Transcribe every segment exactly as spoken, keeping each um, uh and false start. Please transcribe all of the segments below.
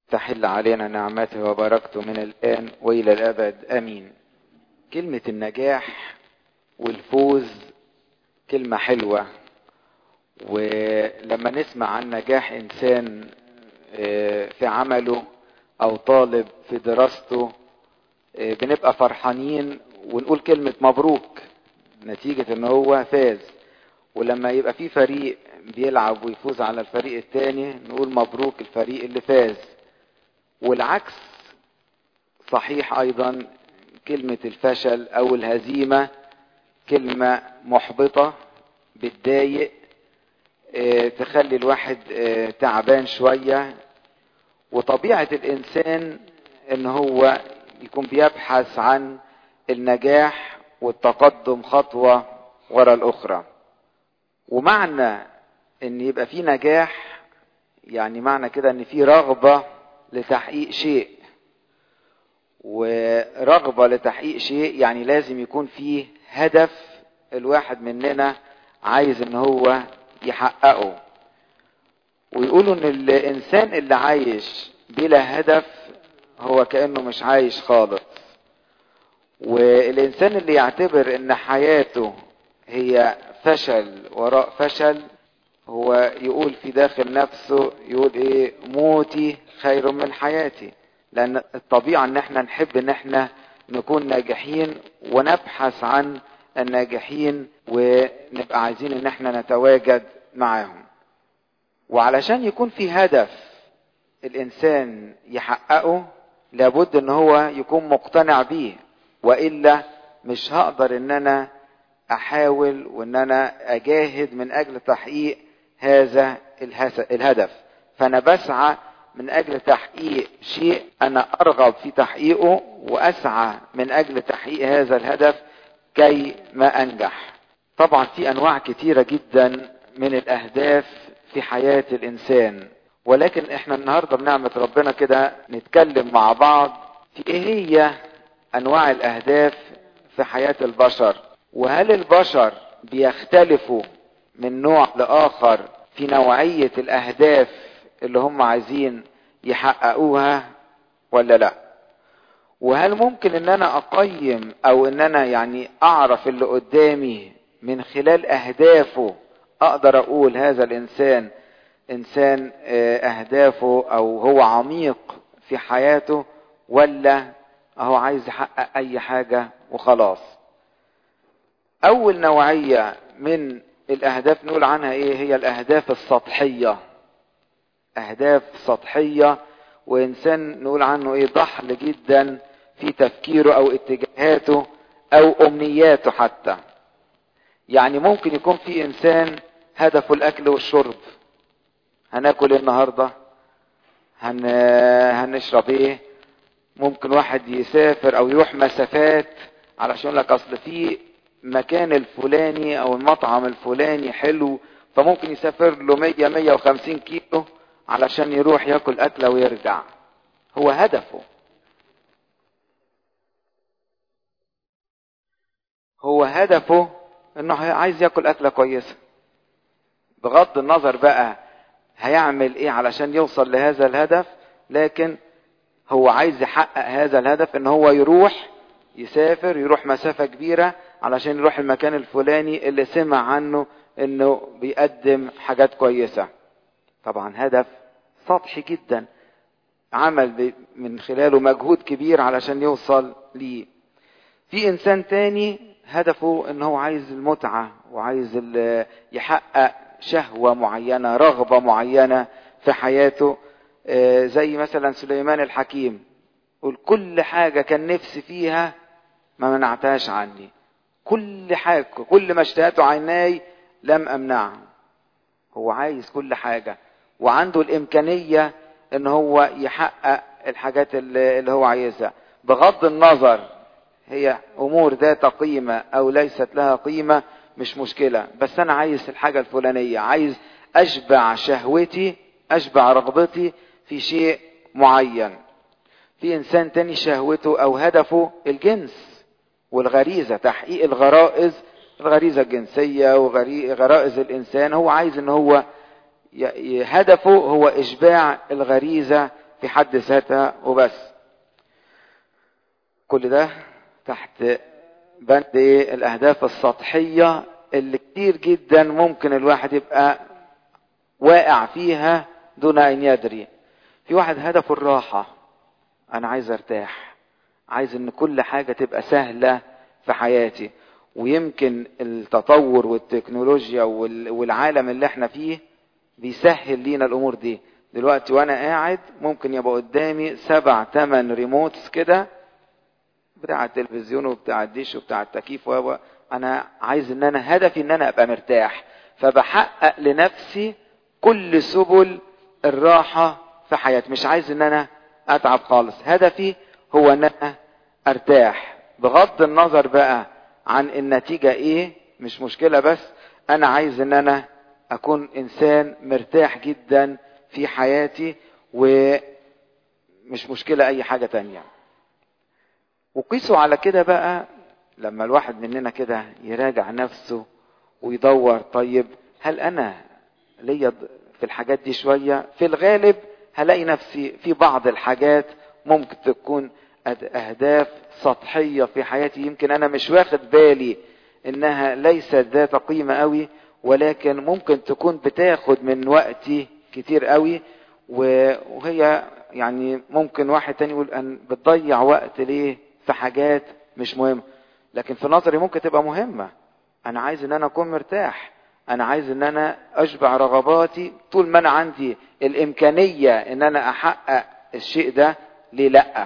تحل علينا نعمته وبركته من الآن وإلى الأبد آمين. كلمة النجاح والفوز كلمة حلوة، ولما نسمع عن نجاح إنسان في عمله أو طالب في دراسته بنبقى فرحانين ونقول كلمة مبروك نتيجة إن هو فاز. ولما يبقى في فريق بيلعب ويفوز على الفريق التاني نقول مبروك الفريق اللي فاز. والعكس صحيح أيضا، كلمة الفشل أو الهزيمة كلمة محبطة بتضايق، تخلي الواحد تعبان شوية. وطبيعة الإنسان إن هو يكون بيبحث عن النجاح والتقدم خطوة وراء الأخرى. ومعنى إن يبقى في نجاح يعني معنى كده إن في رغبة لتحقيق شيء، ورغبة لتحقيق شيء يعني لازم يكون فيه هدف الواحد مننا عايز إن هو يحققه. ويقولوا إن الإنسان اللي عايش بلا هدف هو كأنه مش عايش خالص. والإنسان اللي يعتبر إن حياته هي فشل وراء فشل هو يقول في داخل نفسه يقول إيه؟ موتي خير من حياتي. لأن الطبيعة إن احنا نحب إن احنا نكون ناجحين ونبحث عن الناجحين ونبقى عايزين إن احنا نتواجد معاهم. وعلشان يكون في هدف الإنسان يحققه لابد إن هو يكون مقتنع بيه، وإلا مش هقدر إن أنا أحاول وإن أنا أجاهد من أجل تحقيق هذا الهدف. فأنا بسعى من أجل تحقيق شيء أنا أرغب في تحقيقه، وأسعى من أجل تحقيق هذا الهدف كي ما أنجح. طبعا في أنواع كتيرة جدا من الأهداف في حياة الإنسان، ولكن إحنا النهاردة بنعمة ربنا كده نتكلم مع بعض في إيه هي أنواع الأهداف في حياة البشر، وهل البشر بيختلفوا من نوع لآخر في نوعية الأهداف اللي هم عايزين يحققوها ولا لا. وهل ممكن ان انا اقيم او ان انا يعني اعرف اللي قدامي من خلال اهدافه اقدر اقول هذا الانسان انسان اهدافه او هو عميق في حياته، ولا هو عايز يحقق اي حاجة وخلاص. اول نوعية من الاهداف نقول عنها ايه؟ هي الاهداف السطحية. اهداف سطحية، وانسان نقول عنه ايه؟ ضحل جدا في تفكيره او اتجاهاته او امنياته حتى. يعني ممكن يكون في انسان هدفه الاكل والشرب، هناكل ايه النهاردة، هن... هنشرب ايه. ممكن واحد يسافر او يروح مسافات علشان لك اصل في مكان الفلاني او المطعم الفلاني حلو، فممكن يسافر له مية مية وخمسين كيلو علشان يروح ياكل اكله ويرجع. هو هدفه هو هدفه انه عايز ياكل اكله كويسه، بغض النظر بقى هيعمل ايه علشان يوصل لهذا الهدف، لكن هو عايز يحقق هذا الهدف ان هو يروح يسافر يروح مسافة كبيرة علشان يروح المكان الفلاني اللي سمع عنه انه بيقدم حاجات كويسة. طبعا هدف سطحي جدا، عمل من خلاله مجهود كبير علشان يوصل ليه. في انسان تاني هدفه ان هو عايز المتعة وعايز يحقق شهوة معينة، رغبة معينة في حياته، زي مثلا سليمان الحكيم قل كل حاجة كان نفسي فيها ما منعتهاش عني، كل حاجة كل ما اشتهته عيناي لم امنعه. هو عايز كل حاجة وعنده الامكانية ان هو يحقق الحاجات اللي هو عايزها، بغض النظر هي امور ذات قيمة او ليست لها قيمة مش مشكلة، بس انا عايز الحاجة الفلانية، عايز اشبع شهوتي اشبع رغبتي في شيء معين. في انسان تاني شهوته او هدفه الجنس والغريزة، تحقيق الغرائز الغريزة الجنسية وغرائز الانسان. هو عايز ان هو هدفه هو اشباع الغريزة في حد ذاتها وبس. كل ده تحت بند ايه؟ الاهداف السطحية اللي كتير جدا ممكن الواحد يبقى واقع فيها دون ان يدري. في واحد هدفه الراحة، انا عايز ارتاح، عايز ان كل حاجة تبقى سهلة في حياتي. ويمكن التطور والتكنولوجيا والعالم اللي احنا فيه بيسهل لينا الامور دي. دلوقتي وانا قاعد ممكن يبقى قدامي سبع تمن ريموتس كده، بتاع التلفزيون وبتاع الديش وبتاع التكييف، و انا عايز ان انا هدفي ان انا ابقى مرتاح، فبحقق لنفسي كل سبل الراحة في حياتي. مش عايز ان انا اتعب خالص، هدفي هو ان انا ارتاح بغض النظر بقى عن النتيجة ايه، مش مشكلة، بس انا عايز ان انا اكون انسان مرتاح جدا في حياتي، ومش مشكلة اي حاجة تانية. وقيسوا على كده بقى لما الواحد مننا كده يراجع نفسه ويدور، طيب هل انا ليا في الحاجات دي شوية؟ في الغالب هلاقي نفسي في بعض الحاجات ممكن تكون اهداف سطحية في حياتي، يمكن انا مش واخد بالي انها ليست ذات قيمة قوي، ولكن ممكن تكون بتاخد من وقتي كتير قوي، وهي يعني ممكن واحد تاني يقول ان بتضيع وقت ليه في حاجات مش مهمة، لكن في نظري ممكن تبقى مهمة. انا عايز ان انا اكون مرتاح، انا عايز ان انا اشبع رغباتي، طول ما انا عندي الامكانية ان انا احقق الشيء ده، ليه لا؟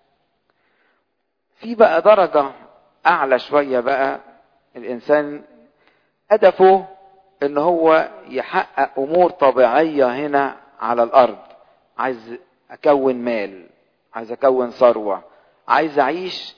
في بقى درجة اعلى شوية بقى، الانسان هدفه ان هو يحقق امور طبيعية هنا على الارض. عايز اكون مال، عايز اكون ثروة، عايز اعيش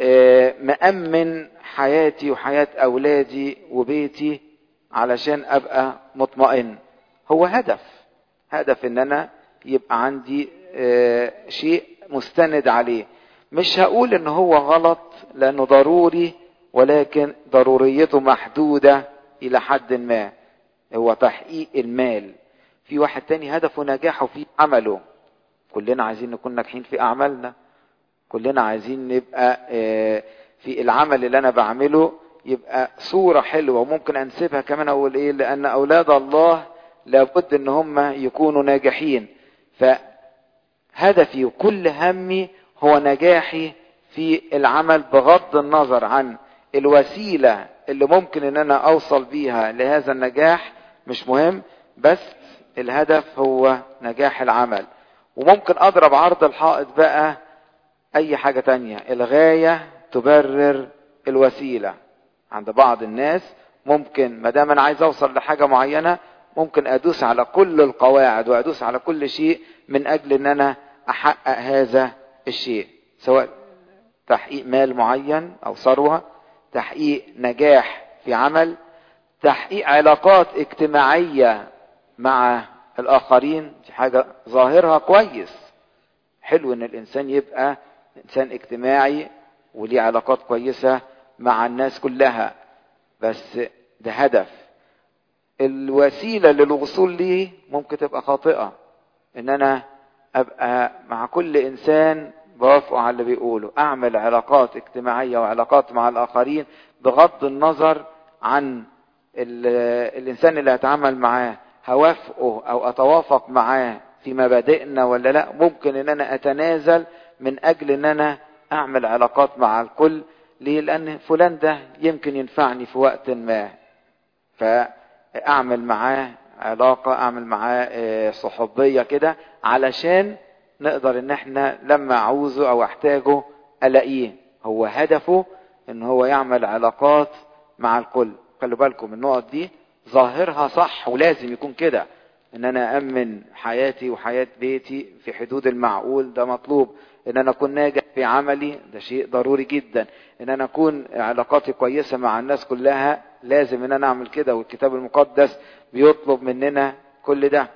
مأمن حياتي وحياة اولادي وبيتي علشان ابقى مطمئن. هو هدف هدف ان انا يبقى عندي شيء مستند عليه. مش هقول ان هو غلط لانه ضروري، ولكن ضروريته محدودة الى حد ما، هو تحقيق المال. في واحد تاني هدفه نجاحه في عمله. كلنا عايزين نكون ناجحين في اعمالنا، كلنا عايزين نبقى في العمل اللي انا بعمله يبقى صورة حلوة، وممكن انسبها كمان اقول ايه، لان اولاد الله لابد ان هم يكونوا ناجحين. فهدفي وكل همي هو نجاحي في العمل، بغض النظر عن الوسيلة اللي ممكن ان انا اوصل بيها لهذا النجاح، مش مهم، بس الهدف هو نجاح العمل. وممكن اضرب عرض الحائط بقى اي حاجة تانية، الغاية تبرر الوسيلة. عند بعض الناس ممكن ما دام انا عايز اوصل لحاجة معينة، ممكن ادوس على كل القواعد وادوس على كل شيء من اجل ان انا احقق هذا الشيء، سواء تحقيق مال معين او ثروة، تحقيق نجاح في عمل، تحقيق علاقات اجتماعية مع الاخرين. دي حاجة ظاهرها كويس، حلو ان الانسان يبقى انسان اجتماعي وليه علاقات كويسة مع الناس كلها، بس ده هدف. الوسيلة للوصول ليه ممكن تبقى خاطئة، ان انا ابقى مع كل انسان بوافقه على اللي بيقوله، اعمل علاقات اجتماعية وعلاقات مع الاخرين بغض النظر عن الانسان اللي هتعامل معاه، هوافقه او اتوافق معاه في مبادئنا ولا لا. ممكن ان انا اتنازل من اجل ان انا اعمل علاقات مع الكل. ليه؟ لان فلان ده يمكن ينفعني في وقت ما، فاعمل معاه علاقة، اعمل معاه صحوبية كده، علشان نقدر ان احنا لما اعوزه او احتاجه الاقيه. هو هدفه ان هو يعمل علاقات مع الكل. خلوا بالكم النقط دي ظاهرها صح، ولازم يكون كده، ان انا امن حياتي وحياة بيتي في حدود المعقول، ده مطلوب. ان انا اكون ناجح في عملي، ده شيء ضروري جدا. ان انا اكون علاقاتي كويسة مع الناس كلها، لازم ان انا اعمل كده، والكتاب المقدس بيطلب مننا كل ده.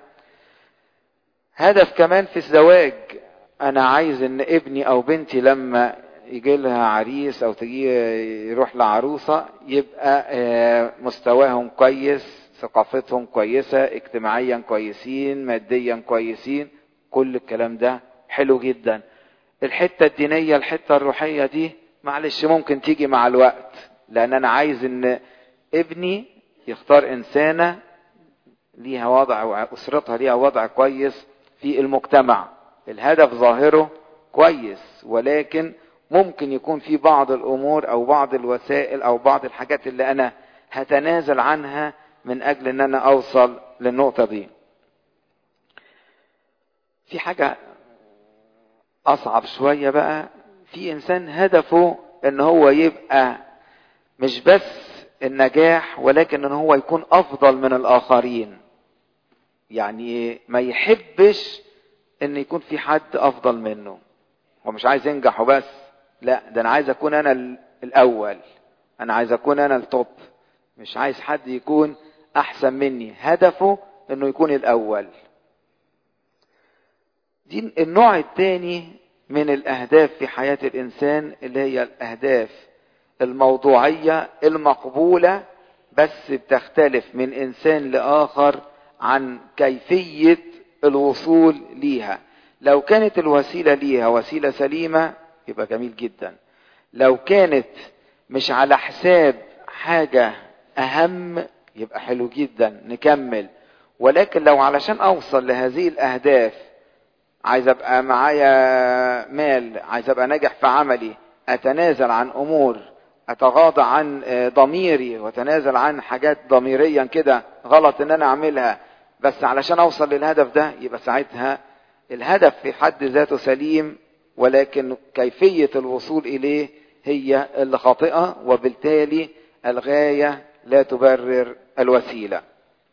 هدف كمان في الزواج، انا عايز ان ابني او بنتي لما يجي لها عريس او تجي يروح لعروسة يبقى مستواهم كويس، ثقافتهم كويسة، اجتماعيا كويسين، ماديا كويسين. كل الكلام ده حلو جدا. الحتة الدينية الحتة الروحية دي معلش ممكن تيجي مع الوقت، لان انا عايز ان ابني يختار انسانة ليها وضع واسرتها ليها وضع كويس في المجتمع. الهدف ظاهره كويس، ولكن ممكن يكون في بعض الامور او بعض الوسائل او بعض الحاجات اللي انا هتنازل عنها من اجل ان انا اوصل للنقطة دي. في حاجة اصعب شوية بقى، في انسان هدفه ان هو يبقى مش بس النجاح ولكن ان هو يكون افضل من الاخرين. يعني ما يحبش ان يكون في حد افضل منه. هو مش عايز ينجح وبس، لا ده انا عايز اكون انا الاول، انا عايز اكون انا التوب، مش عايز حد يكون احسن مني. هدفه انه يكون الاول. دي النوع الثاني من الاهداف في حياة الانسان، اللي هي الاهداف الموضوعية المقبولة، بس بتختلف من انسان لاخر عن كيفية الوصول ليها. لو كانت الوسيلة ليها وسيلة سليمة يبقى جميل جدا. لو كانت مش على حساب حاجة اهم يبقى حلو جدا نكمل. ولكن لو علشان اوصل لهذه الاهداف عايز ابقى معايا مال، عايز ابقى ناجح في عملي، اتنازل عن امور، اتغاضى عن ضميري واتنازل عن حاجات ضميريا كده غلط ان انا اعملها بس علشان اوصل للهدف ده، يبقى ساعتها الهدف في حد ذاته سليم، ولكن كيفية الوصول اليه هي اللي خاطئة، وبالتالي الغاية لا تبرر الوسيلة.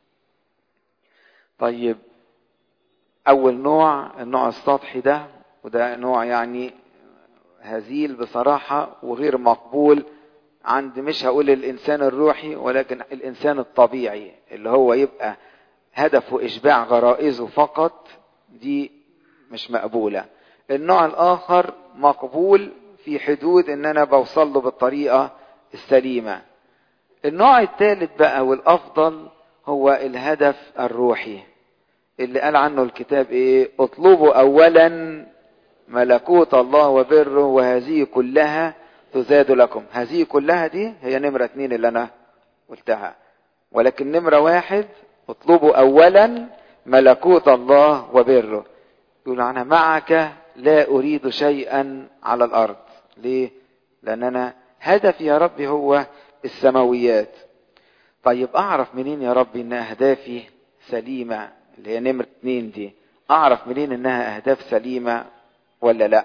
طيب اول نوع النوع السطحي ده، وده نوع يعني هزيل بصراحة وغير مقبول عند مش هقول الانسان الروحي ولكن الانسان الطبيعي، اللي هو يبقى هدفه اشباع غرائزه فقط. دي مش مقبولة. النوع الاخر مقبول في حدود ان انا بوصل له بالطريقة السليمة. النوع الثالث بقى والافضل هو الهدف الروحي، اللي قال عنه الكتاب ايه؟ اطلبوا اولا ملكوت الله وبره وهذه كلها تزاد لكم. هذه كلها دي هي نمرة اتنين اللي انا قلتها، ولكن نمرة واحد اطلبوا اولا ملكوت الله وبره. يقول انا معك لا اريد شيئا على الارض. ليه؟ لان انا هدفي يا ربي هو السماويات. طيب اعرف منين يا ربي ان اهدافي سليمة اللي هي نمرة اتنين دي؟ اعرف منين انها اهداف سليمة ولا لا؟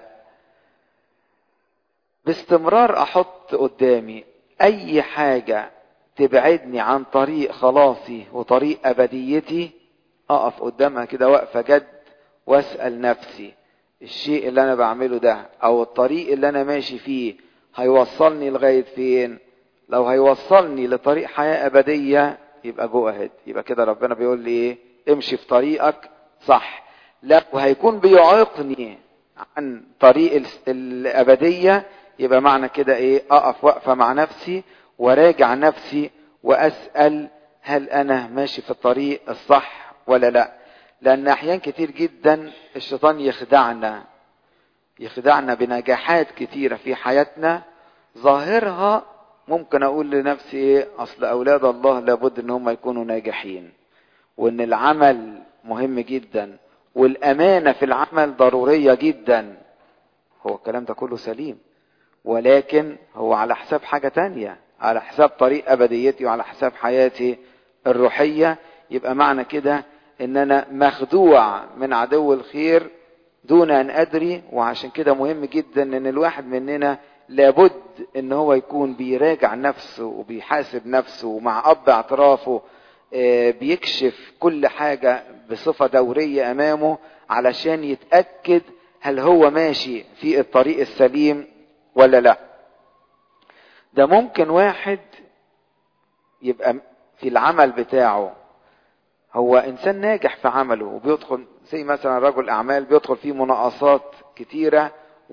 باستمرار احط قدامي اي حاجة تبعدني عن طريق خلاصي وطريق ابديتي، اقف قدامها كده وقفة جد واسأل نفسي الشيء اللي انا بعمله ده او الطريق اللي انا ماشي فيه هيوصلني لغاية فين؟ لو هيوصلني لطريق حياة ابدية يبقى جو اهيد، يبقى كده ربنا بيقول لي ايه؟ امشي في طريقك صح. لا وهيكون بيعيقني عن طريق الابدية، يبقى معنى كده ايه؟ اقف وقفة مع نفسي وراجع نفسي واسأل هل انا ماشي في الطريق الصح ولا لا؟ لان احيان كتير جدا الشيطان يخدعنا يخدعنا بنجاحات كتيرة في حياتنا ظاهرها ممكن اقول لنفسي ايه؟ اصل اولاد الله لابد ان هم يكونوا ناجحين، وان العمل مهم جدا، والامانة في العمل ضرورية جدا. هو الكلام ده كله سليم، ولكن هو على حساب حاجة تانية، على حساب طريق ابديتي وعلى حساب حياتي الروحية. يبقى معنى كده ان انا مخدوع من عدو الخير دون ان ادري. وعشان كده مهم جدا ان الواحد مننا لابد ان هو يكون بيراجع نفسه وبيحاسب نفسه، ومع اب اعترافه بيكشف كل حاجة بصفة دورية امامه علشان يتأكد هل هو ماشي في الطريق السليم ولا لا. ده ممكن واحد يبقى في العمل بتاعه هو انسان ناجح في عمله وبيدخل زي مثلا رجل اعمال بيدخل فيه مناقصات كتيرة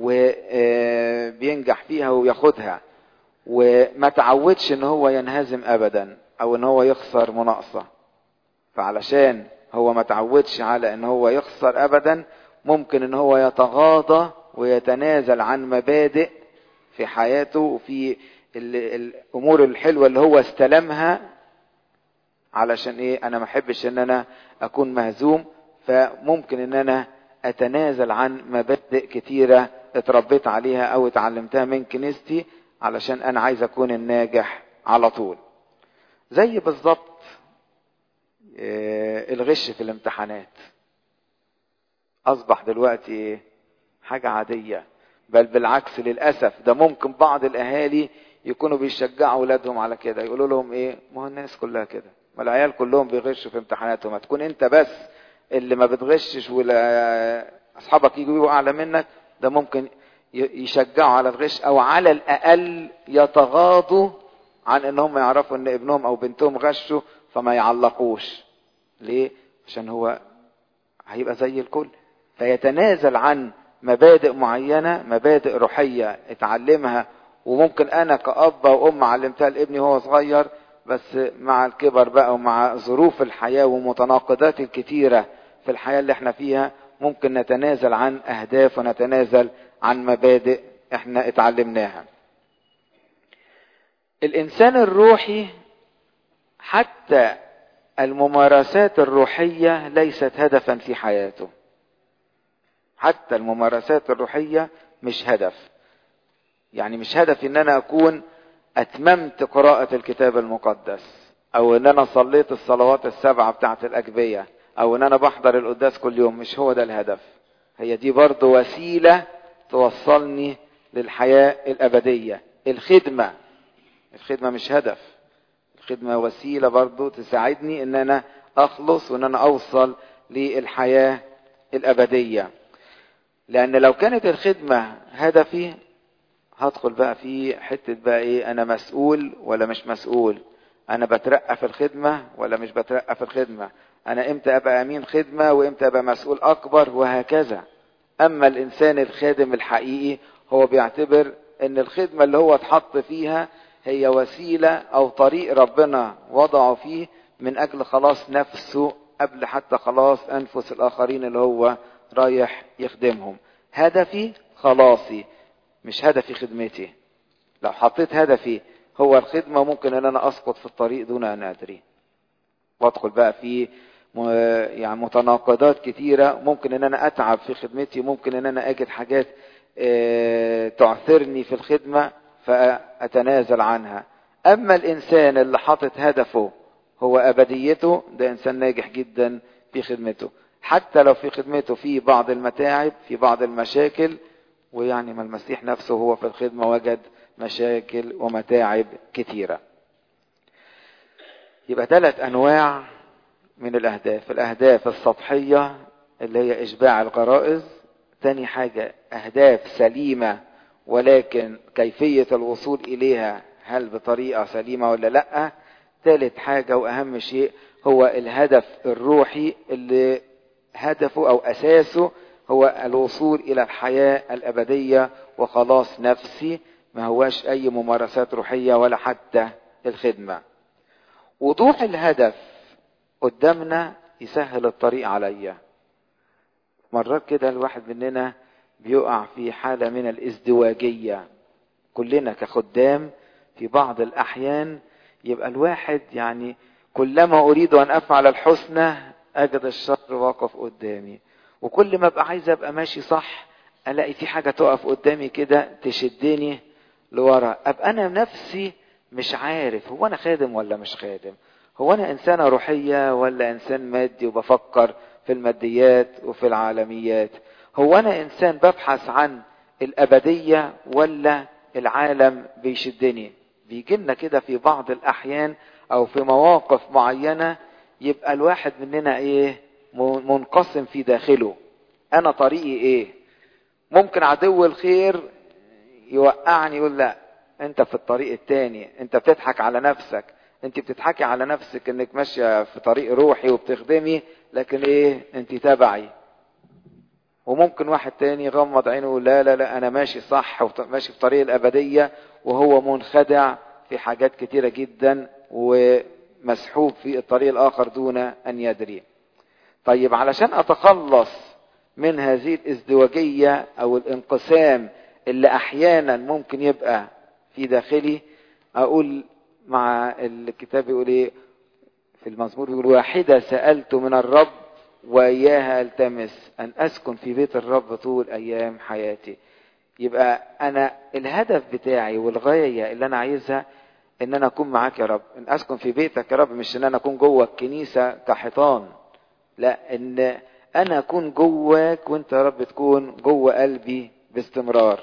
وبينجح فيها وياخدها، وما تعودش ان هو ينهزم ابدا او ان هو يخسر مناقصة. فعلشان هو ما تعودش على ان هو يخسر ابدا ممكن ان هو يتغاضى ويتنازل عن مبادئ في حياته وفي الامور الحلوة اللي هو استلمها، علشان ايه؟ انا ما احبش ان انا اكون مهزوم، فممكن ان انا اتنازل عن مبادئ كتيرة اتربيت عليها او اتعلمتها من كنيستي علشان انا عايز اكون الناجح على طول. زي بالظبط الغش في الامتحانات اصبح دلوقتي حاجة عادية، بل بالعكس للأسف ده ممكن بعض الاهالي يكونوا بيشجعوا اولادهم على كده، يقولوا لهم ايه؟ ما هو الناس كلها كده، ما العيال كلهم بيغشوا في امتحاناتهم، ما تكون انت بس اللي ما بتغشش ولا اصحابك يجوا اعلى منك. ده ممكن يشجعوا على الغش، او على الاقل يتغاضوا عن انهم يعرفوا ان ابنهم او بنتهم غشوا فما يعلقوش. ليه؟ عشان هو هيبقى زي الكل، فيتنازل عن مبادئ معينة، مبادئ روحية اتعلمها، وممكن انا كأب وام علمتها لابني وهو صغير، بس مع الكبر بقى ومع ظروف الحياة ومتناقضات الكتيرة في الحياة اللي احنا فيها ممكن نتنازل عن اهداف ونتنازل عن مبادئ احنا اتعلمناها. الانسان الروحي حتى الممارسات الروحية ليست هدفا في حياته، حتى الممارسات الروحية مش هدف. يعني مش هدف ان انا اكون اتممت قراءة الكتاب المقدس، او ان انا صليت الصلوات السبعة بتاعت الاجبية، او ان انا بحضر القداس كل يوم. مش هو ده الهدف. هي دي برضو وسيلة توصلني للحياة الابدية. الخدمة الخدمة مش هدف، الخدمة وسيلة برضو تساعدني ان انا اخلص وان انا اوصل للحياة الابدية. لان لو كانت الخدمة هدفي هدخل بقى في حتة بقى ايه؟ انا مسؤول ولا مش مسؤول؟ انا بترقى في الخدمة ولا مش بترقى في الخدمة؟ انا امتى ابقى امين خدمة وامتى ابقى مسؤول اكبر؟ وهكذا. اما الانسان الخادم الحقيقي هو بيعتبر ان الخدمة اللي هو اتحط فيها هي وسيلة او طريق ربنا وضعه فيه من اجل خلاص نفسه قبل حتى خلاص انفس الاخرين اللي هو رايح يخدمهم. هدفي خلاصي، مش هدفي خدمتي. لو حطيت هدفي هو الخدمة ممكن ان انا اسقط في الطريق دون ان ادري، وادخل بقى في يعني متناقضات كتيرة. ممكن ان انا اتعب في خدمتي، ممكن ان انا اجد حاجات تعثرني في الخدمة فاتنازل عنها. اما الانسان اللي حاطط هدفه هو ابديته، ده انسان ناجح جدا في خدمته، حتى لو في خدمته في بعض المتاعب، في بعض المشاكل. ويعني ما المسيح نفسه هو في الخدمة وجد مشاكل ومتاعب كتيرة. يبقى ثلاث انواع من الاهداف. الاهداف السطحية اللي هي اشباع الغرائز، تاني حاجة اهداف سليمة ولكن كيفية الوصول اليها هل بطريقة سليمة ولا لا. ثالث حاجة واهم شيء هو الهدف الروحي اللي هدفه او اساسه هو الوصول الى الحياة الابدية وخلاص نفسي، ما هواش اي ممارسات روحية ولا حتى الخدمة. وضوح الهدف قدامنا يسهل الطريق عليا. مرات كده الواحد مننا بيقع في حالة من الازدواجية، كلنا كخدام في بعض الاحيان يبقى الواحد يعني كلما اريد ان افعل الحسنى اجد الشر واقف قدامي، وكل ما ابقى عايز ابقى ماشي صح الاقي في حاجة تقف قدامي كده تشدني لورا. ابقى انا نفسي مش عارف هو انا خادم ولا مش خادم، هو انا انسانة روحية ولا انسان مادي وبفكر في الماديات وفي العالميات، هو انا انسان ببحث عن الابدية ولا العالم بيشدني. بيجيلنا كده في بعض الاحيان او في مواقف معينة يبقى الواحد مننا ايه؟ منقسم في داخله. انا طريقي ايه؟ ممكن عدو الخير يوقعني يقول لا انت في الطريق التاني، انت بتضحك على نفسك، انت بتضحكي على نفسك انك ماشية في طريق روحي وبتخدمي، لكن ايه؟ انت تبعي. وممكن واحد تاني يغمض عينه ويقول لا لا لا انا ماشي صح وماشي في طريق الابدية، وهو منخدع في حاجات كتيرة جدا ومسحوب في الطريق الاخر دون ان يدري. طيب علشان اتخلص من هذه الازدواجية او الانقسام اللي احيانا ممكن يبقى في داخلي، اقول مع الكتاب يقول ايه في المزمور، يقول واحدة سألت من الرب وإياها التمس أن أسكن في بيت الرب طول أيام حياتي. يبقى أنا الهدف بتاعي والغاية اللي أنا عايزها إن أنا أكون معاك يا رب، إن أسكن في بيتك يا رب، مش إن أنا أكون جوه الكنيسة كحيطان، لا، إن أنا أكون جواك وأنت يا رب تكون جوه قلبي باستمرار.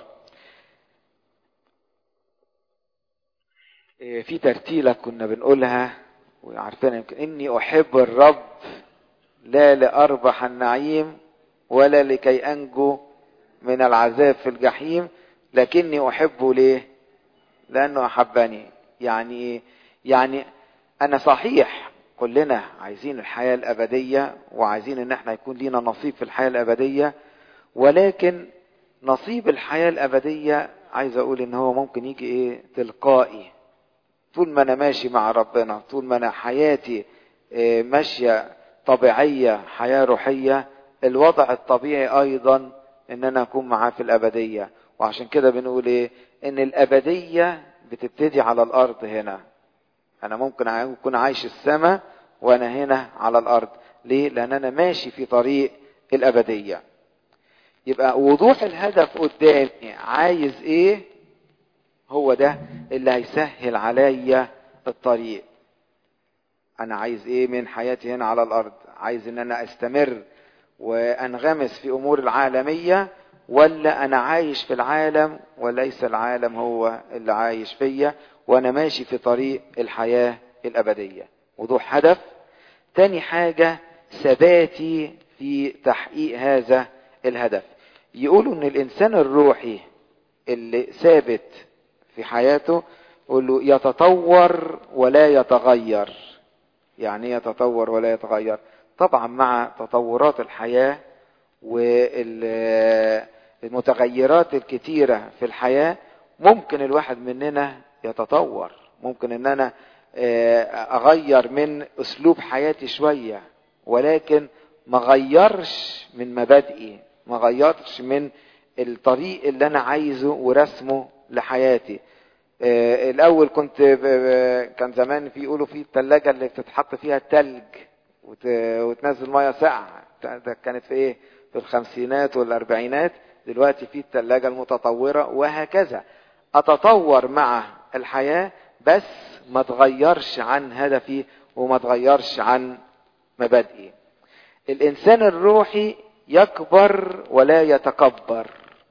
في ترتيلة كنا بنقولها وعارفين يمكن، إني أحب الرب لا لأربح النعيم ولا لكي أنجو من العذاب في الجحيم، لكني أحبه ليه؟ لأنه أحبني. يعني يعني أنا صحيح كلنا عايزين الحياة الأبدية وعايزين إن احنا يكون لينا نصيب في الحياة الأبدية، ولكن نصيب الحياة الأبدية عايز أقول إن هو ممكن يجي إيه تلقائي. طول ما أنا ماشي مع ربنا، طول ما أنا حياتي إيه ماشية طبيعية، حياة روحية، الوضع الطبيعي أيضا إن أنا أكون معاه في الأبدية. وعشان كده بنقول إيه؟ إن الأبدية بتبتدي على الأرض هنا. أنا ممكن أكون عايش السماء وأنا هنا على الأرض. ليه؟ لأن أنا ماشي في طريق الأبدية. يبقى وضوح الهدف قدامي عايز إيه؟ هو ده اللي هيسهل عليا الطريق. أنا عايز إيه من حياتي هنا على الأرض؟ عايز إن أنا أستمر وأنغمس في أمور العالمية، ولا أنا عايش في العالم وليس العالم هو اللي عايش فيا، وأنا ماشي في طريق الحياة الأبدية. وضوح هدف. تاني حاجة ثباتي في تحقيق هذا الهدف. يقولوا إن الإنسان الروحي اللي ثابت في حياته يقولوا يتطور ولا يتغير. يعني يتطور ولا يتغير؟ طبعا مع تطورات الحياة والمتغيرات الكتيرة في الحياة ممكن الواحد مننا يتطور، ممكن ان انا اغير من اسلوب حياتي شوية، ولكن ما غيرش من مبادئي، ما غيرش من الطريق اللي انا عايزه ورسمه لحياتي. الاول كنت كان زمان في يقولوا في الثلاجة اللي بتتحط فيها التلج وتنزل ميه ساقعه، ده كانت في ايه في الخمسينات والاربعينات. دلوقتي في الثلاجة المتطورة، وهكذا اتطور مع الحياة بس ما تغيرش عن هدفي وما تغيرش عن مبادئي. الانسان الروحي يكبر ولا يتكبر.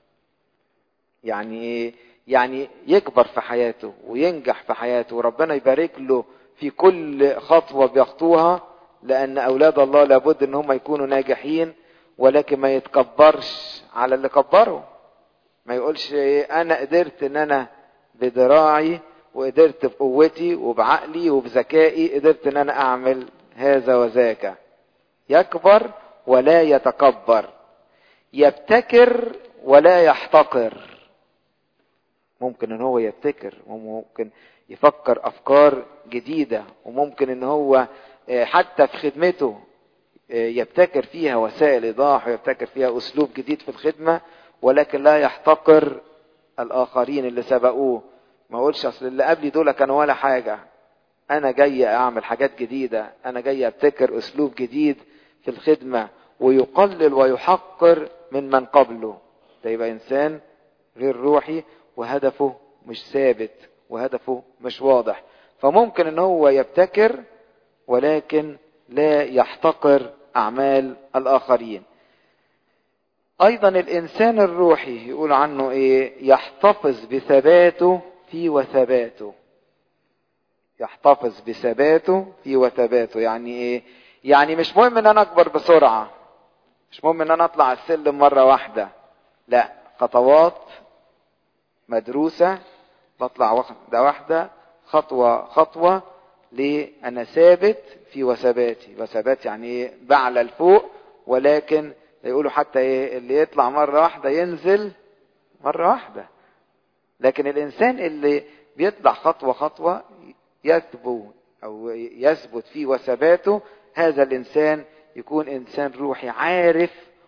يعني ايه؟ يعني يكبر في حياته وينجح في حياته وربنا يبارك له في كل خطوة بيخطوها، لأن أولاد الله لابد أن هم يكونوا ناجحين، ولكن ما يتكبرش على اللي كبره. ما يقولش أنا قدرت أن أنا بدراعي وقدرت بقوتي وبعقلي وبذكائي قدرت أن أنا أعمل هذا وذاك. يكبر ولا يتكبر. يبتكر ولا يحتقر. ممكن ان هو يبتكر وممكن يفكر افكار جديدة، وممكن ان هو حتى في خدمته يبتكر فيها وسائل ايضاح ويبتكر فيها اسلوب جديد في الخدمة، ولكن لا يحتقر الاخرين اللي سبقوه. ما اقولش اصل اللي قبلي دول كانوا ولا حاجة، انا جاي اعمل حاجات جديدة، انا جاي ابتكر اسلوب جديد في الخدمة، ويقلل ويحقر من من قبله. ده يبقى انسان غير روحي وهدفه مش ثابت وهدفه مش واضح. فممكن ان هو يبتكر ولكن لا يحتقر اعمال الاخرين. ايضا الانسان الروحي يقول عنه ايه؟ يحتفظ بثباته في وثباته. يحتفظ بثباته في وثباته. يعني ايه؟ يعني مش مهم ان انا اكبر بسرعة، مش مهم ان انا اطلع السلم مرة واحدة، لا، خطوات مدروسة، بطلع واحدة واحدة خطوة خطوة. ليه؟ أنا ثابت في وثباتي. وثبات يعني إيه؟ بعلى الفوق، ولكن يقولوا حتى إيه؟ اللي يطلع مرة واحدة ينزل مرة واحدة. لكن الإنسان اللي بيطلع خطوة خطوة يثبت أو يثبت في وثباته، هذا الإنسان يكون إنسان روحي عارف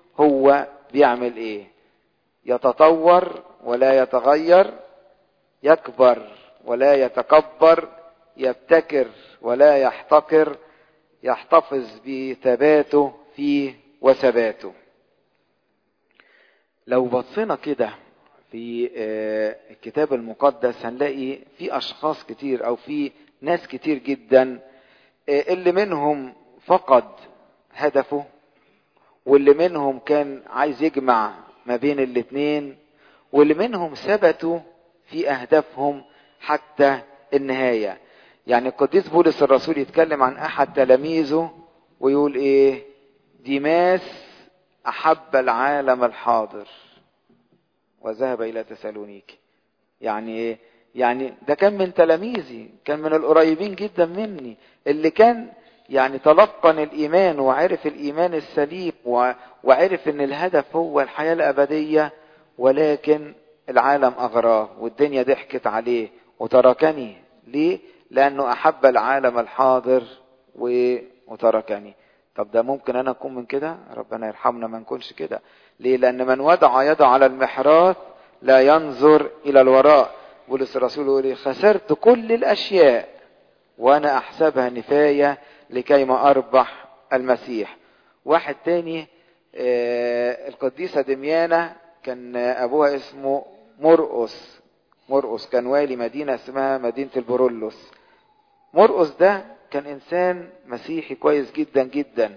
هو بيعمل ايه؟ يتطور ولا يتغير، يكبر ولا يتكبر، يبتكر ولا يحتقر، يحتفظ بثباته فيه وثباته. لو بصينا كده في الكتاب المقدس هنلاقي في اشخاص كتير او في ناس كتير جدا اللي منهم فقد هدفه، واللي منهم كان عايز يجمع ما بين الاتنين، واللي منهم ثبتوا في اهدافهم حتى النهاية. يعني القديس بولس الرسول يتكلم عن احد تلاميذه ويقول ايه؟ ديماس احب العالم الحاضر وذهب الى تسالونيكي. يعني ايه؟ يعني ده كان من تلاميذي، كان من القريبين جدا مني، اللي كان يعني تلقن الايمان وعرف الايمان السليم وعرف ان الهدف هو الحياة الابدية، ولكن العالم اغراه والدنيا ضحكت عليه وتركني. ليه؟ لانه احب العالم الحاضر وتركني. طب ده ممكن انا اكون من كده؟ ربنا يرحمنا ما نكونش كده. ليه؟ لان من وضع يده على المحراث لا ينظر الى الوراء. بولس الرسول يقول خسرت كل الاشياء وانا احسبها نفاية لكي ما اربح المسيح. واحد تاني آه القديسة دميانة كان ابوها اسمه مرقس. مرقس كان والي مدينة اسمها مدينة البرولوس. مرقس ده كان انسان مسيحي كويس جدا جدا،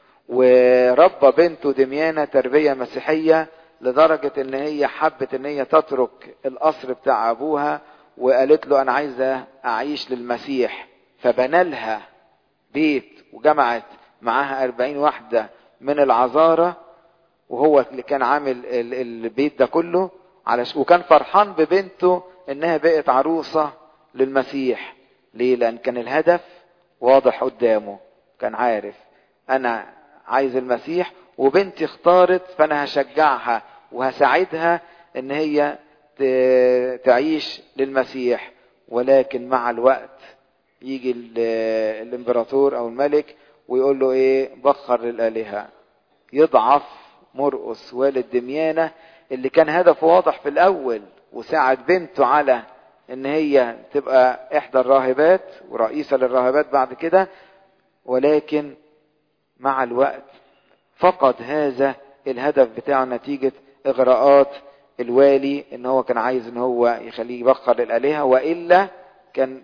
وربى بنته دميانة تربية مسيحية لدرجة ان هي حبت ان هي تترك القصر بتاع ابوها وقالت له انا عايزة اعيش للمسيح. فبنى لها بيت وجمعت معاها اربعين واحدة من العذارة، وهو اللي كان عامل البيت ده كله علش وكان فرحان ببنته انها بقت عروسة للمسيح. ليه؟ لان كان الهدف واضح قدامه، كان عارف انا عايز المسيح وبنتي اختارت، فانا هشجعها وهساعدها ان هي تعيش للمسيح. ولكن مع الوقت يجي الامبراطور او الملك ويقول له ايه؟ بخر للآلهة. يضعف مرقس والد دميانة اللي كان هدفه واضح في الاول وساعد بنته على ان هي تبقى احدى الراهبات ورئيسة للراهبات بعد كده، ولكن مع الوقت فقد هذا الهدف بتاعه نتيجة اغراءات الوالي، ان هو كان عايز ان هو يخليه يبخر للآلهة وإلا كان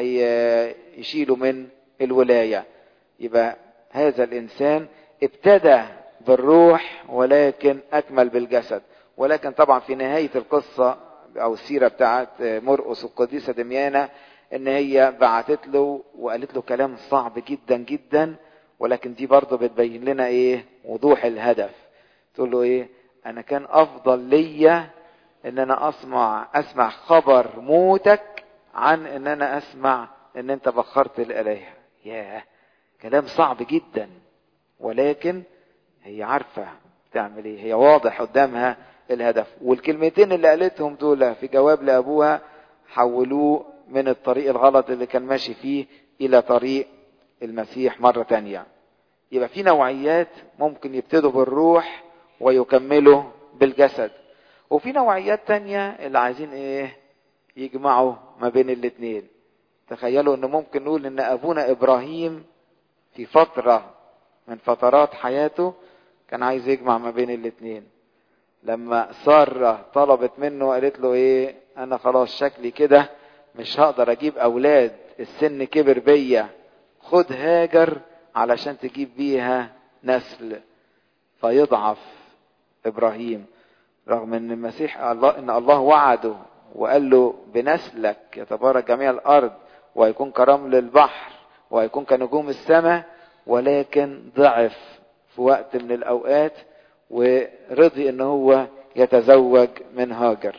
هيشيله من الولاية. يبقى هذا الانسان ابتدى بالروح ولكن اكمل بالجسد. ولكن طبعا في نهاية القصة او السيرة بتاعت مرقس والقديسة دميانة ان هي بعتت له وقالت له كلام صعب جدا جدا، ولكن دي برضه بتبين لنا ايه؟ وضوح الهدف. تقول له ايه؟ انا كان افضل ليا ان انا اسمع اسمع خبر موتك عن ان انا اسمع ان انت بخرت الالهه. ياه، كلام صعب جدا، ولكن هي عارفه تعمل ايه. هي واضح قدامها الهدف. والكلمتين اللي قالتهم دول في جواب لابوها حولوه من الطريق الغلط اللي كان ماشي فيه الى طريق المسيح مرة تانية. يبقى في نوعيات ممكن يبتدوا بالروح ويكملوا بالجسد، وفي نوعيات تانية اللي عايزين ايه؟ يجمعوا ما بين الاتنين. تخيلوا ان ممكن نقول ان ابونا ابراهيم في فترة من فترات حياته كان عايز يجمع ما بين الاتنين. لما سارة طلبت منه قالت له ايه؟ انا خلاص شكلي كده مش هقدر اجيب اولاد، السن كبر بيا، خد هاجر علشان تجيب بيها نسل. فيضعف ابراهيم رغم ان المسيح الله ان الله وعده وقال له بنسلك يتبارك جميع الارض وهيكون كرمل البحر وهيكون كنجوم السماء، ولكن ضعف في وقت من الاوقات ورضي ان هو يتزوج من هاجر.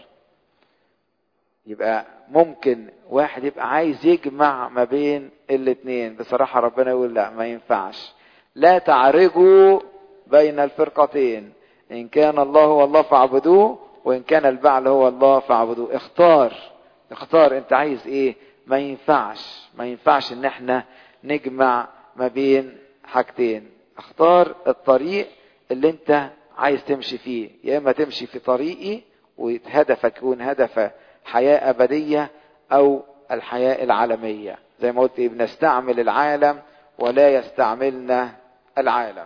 يبقى ممكن واحد يبقى عايز يجمع ما بين الاتنين، بصراحة ربنا يقول لا، ما ينفعش. لا تعرجوا بين الفرقتين، ان كان الله هو الله فاعبدوه وان كان البعل هو الله فاعبدوه. اختار اختار انت عايز ايه. ما ينفعش ما ينفعش ان احنا نجمع ما بين حاجتين. اختار الطريق اللي انت عايز تمشي فيه، يا اما تمشي في طريقي وهدفك يكون هدف حياة ابدية او الحياة العالمية. زي ما قلت بنستعمل العالم ولا يستعملنا العالم.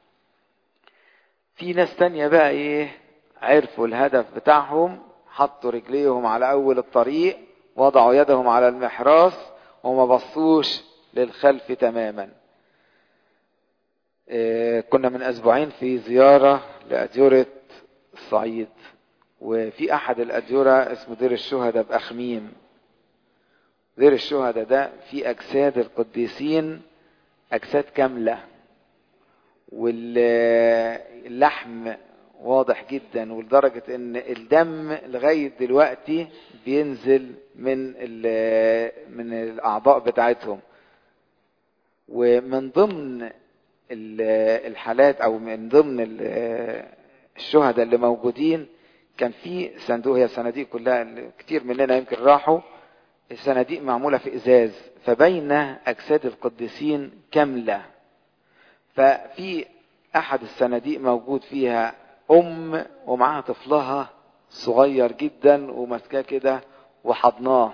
في ناس تانية بقى ايه عرفوا الهدف بتاعهم، حطوا رجليهم على اول الطريق، وضعوا يدهم على المحراث وما بصوش للخلف تماما. إيه كنا من اسبوعين في زيارة لأديرة الصعيد، وفي احد الأديرة اسمه دير الشهداء بأخميم. دير الشهداء ده في اجساد القديسين اجساد كاملة، واللحم واضح جدا، ولدرجة ان الدم لغاية دلوقتي بينزل من من الاعضاء بتاعتهم. ومن ضمن الحالات او من ضمن الشهداء اللي موجودين كان في صندوق، هي صناديق كلها كتير مننا يمكن راحوا، الصناديق معمولة في ازاز، فبين اجساد القديسين كاملة. ففي احد الصناديق موجود فيها ام ومعها طفلها صغير جدا وماسكاه كده وحضناه.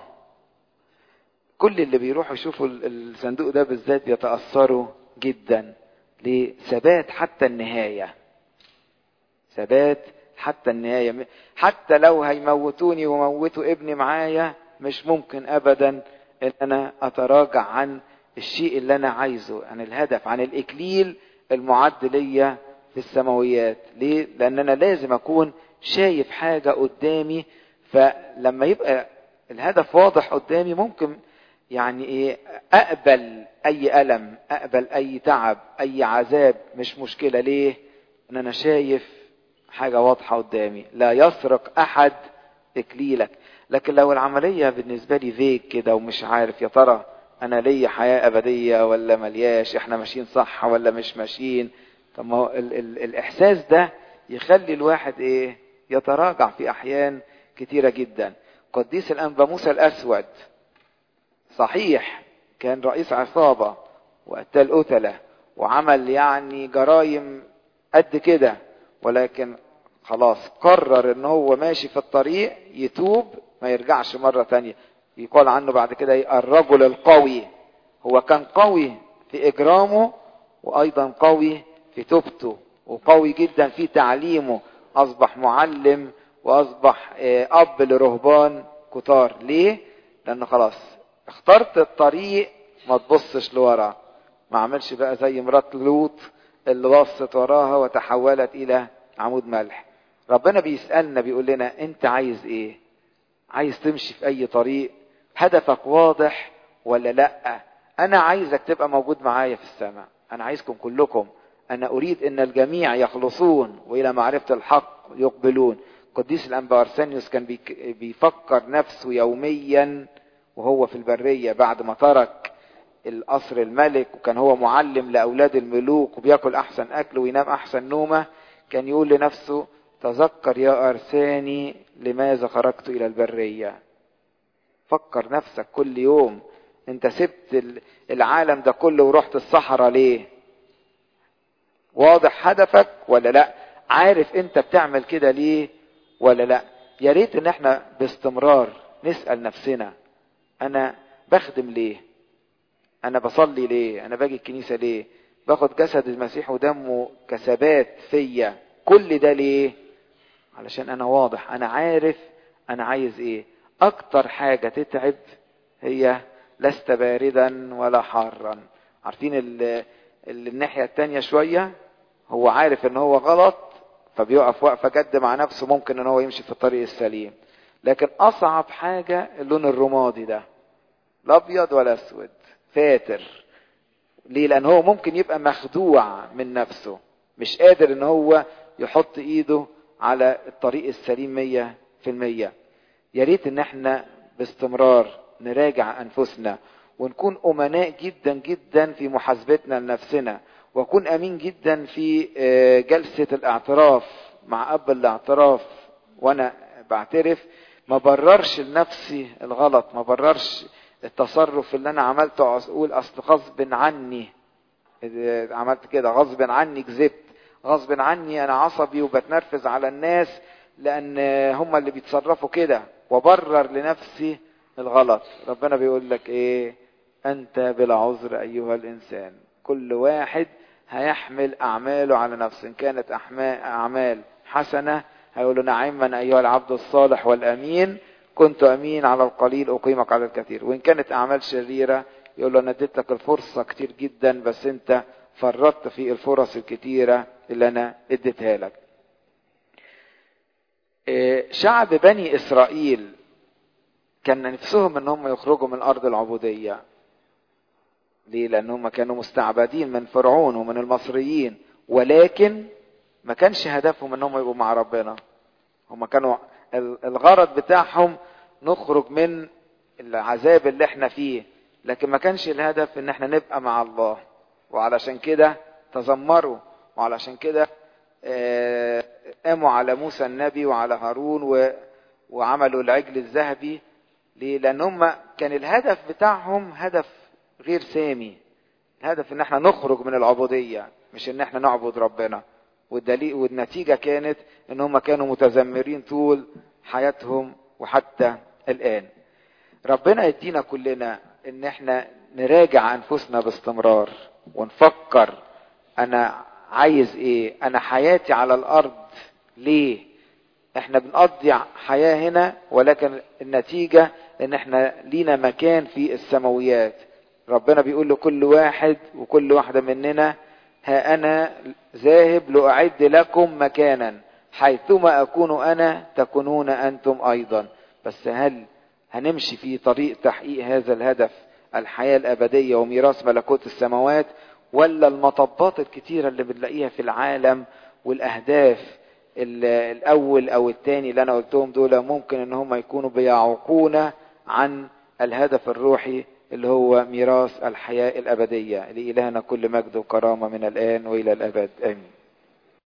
كل اللي بيروحوا يشوفوا الصندوق ده بالذات يتأثروا جدا لثبات حتى النهاية، ثبات حتى النهاية. حتى لو هيموتوني وموتوا ابني معايا مش ممكن ابدا ان انا اتراجع عن الشيء اللي انا عايزه، عن الهدف، عن الاكليل المعد ليا في السماويات. ليه؟ لان انا لازم اكون شايف حاجة قدامي، فلما يبقى الهدف واضح قدامي ممكن يعني ايه اقبل اي الم، اقبل اي تعب، اي عذاب، مش مشكلة. ليه؟ ان انا شايف حاجة واضحة قدامي. لا يسرق احد اكليلك. لكن لو العملية بالنسبة لي فيك كده ومش عارف يا ترى انا ليا حياة ابدية ولا ملياش، احنا ماشيين صح ولا مش ماشيين، طب ما هو ال ال الاحساس ده يخلي الواحد ايه يتراجع في احيان كتيرة جدا. قديس الانبا موسى الاسود صحيح كان رئيس عصابة وقتل قتلة وعمل يعني جرائم قد كده، ولكن خلاص قرر ان هو ماشي في الطريق يتوب ما يرجعش مرة تانية. يقال عنه بعد كده الرجل القوي. هو كان قوي في اجرامه وايضا قوي في توبته وقوي جدا في تعليمه. اصبح معلم واصبح اب لرهبان كتار. ليه؟ لانه خلاص اخترت الطريق ما تبصش لورا، ما عملش بقى زي مرات لوط اللي بصت وراها وتحولت الى عمود ملح. ربنا بيسألنا بيقول لنا انت عايز ايه؟ عايز تمشي في اي طريق؟ هدفك واضح ولا لا؟ انا عايزك تبقى موجود معايا في السماء، انا عايزكم كلكم، انا اريد ان الجميع يخلصون والى معرفة الحق يقبلون. قديس الانبا ارسانيوس كان بيفكر نفسه يوميا وهو في البرية بعد ما ترك القصر الملك، وكان هو معلم لأولاد الملوك وبياكل أحسن أكل وينام أحسن نومة، كان يقول لنفسه تذكر يا أرساني لماذا خرجت إلى البرية. فكر نفسك كل يوم انت سبت العالم ده كله ورحت الصحراء ليه؟ واضح هدفك ولا لا؟ عارف انت بتعمل كده ليه ولا لا؟ يا ريت ان احنا باستمرار نسأل نفسنا انا بخدم ليه؟ انا بصلي ليه؟ انا باجي الكنيسة ليه؟ باخد جسد المسيح ودمه كثبات فيا، كل ده ليه؟ علشان انا واضح، انا عارف انا عايز ايه. اكتر حاجة تتعب هي لست باردا ولا حارا. عارفين ال الناحية التانية شوية هو عارف ان هو غلط فبيقف وقفة جد مع نفسه، ممكن ان هو يمشي في الطريق السليم. لكن اصعب حاجة اللون الرمادي ده، لا ابيض ولا اسود، فاتر. ليه؟ لان هو ممكن يبقى مخدوع من نفسه، مش قادر ان هو يحط ايده على الطريق السليم مية في المية. يا ريت ان احنا باستمرار نراجع انفسنا ونكون امناء جدا جدا في محاسبتنا لنفسنا، واكون امين جدا في جلسة الاعتراف مع اب الاعتراف. وانا بعترف ما بررش لنفسي الغلط، ما بررش التصرف اللي انا عملته، اقول اصل غصب عني عملت كده، غصب عني كذبت، غصب عني انا عصبي وبتنرفز على الناس لان هم اللي بيتصرفوا كده وبرر لنفسي الغلط. ربنا بيقول لك ايه؟ انت بلا عذر ايها الانسان. كل واحد هيحمل اعماله على نفسه. ان كانت اعمال حسنة هيقول له نعما ايها العبد الصالح والامين، كنت امين على القليل اقيمك على الكثير. وان كانت اعمال شريرة يقول له انا اديت لك الفرصة كتير جدا بس انت فرطت في الفرص الكتيرة اللي انا اديتها لك. شعب بني اسرائيل كان نفسهم ان هم يخرجوا من ارض العبودية. ليه؟ لان هم كانوا مستعبدين من فرعون ومن المصريين، ولكن ما كانش هدفهم ان هم يبقوا مع ربنا. هم كانوا الغرض بتاعهم نخرج من العذاب اللي احنا فيه، لكن ما كانش الهدف ان احنا نبقى مع الله. وعلشان كده تذمروا، وعلشان كده قاموا على موسى النبي وعلى هارون وعملوا العجل الذهبي. ليه؟ لان هم كان الهدف بتاعهم هدف غير سامي. الهدف ان احنا نخرج من العبودية، مش ان احنا نعبد ربنا. والدليل والنتيجة كانت ان هم كانوا متذمرين طول حياتهم وحتى الان. ربنا يدينا كلنا ان احنا نراجع انفسنا باستمرار ونفكر انا عايز ايه، انا حياتي على الارض ليه. احنا بنقضي حياة هنا ولكن النتيجة ان احنا لينا مكان في السماويات. ربنا بيقول لكل واحد وكل واحدة مننا ها انا ذاهب لاعد لكم مكانا حيثما اكون انا تكونون انتم ايضا. بس هل هنمشي في طريق تحقيق هذا الهدف، الحياة الابدية وميراث ملكوت السماوات، ولا المطبات الكتيرة اللي بنلاقيها في العالم والاهداف الاول او الثاني اللي انا قلتهم دول ممكن ان هم يكونوا بيعوقونا عن الهدف الروحي اللي هو ميراث الحياة الابدية. لإلهنا كل مجد وكرامة من الان والى الابد امين.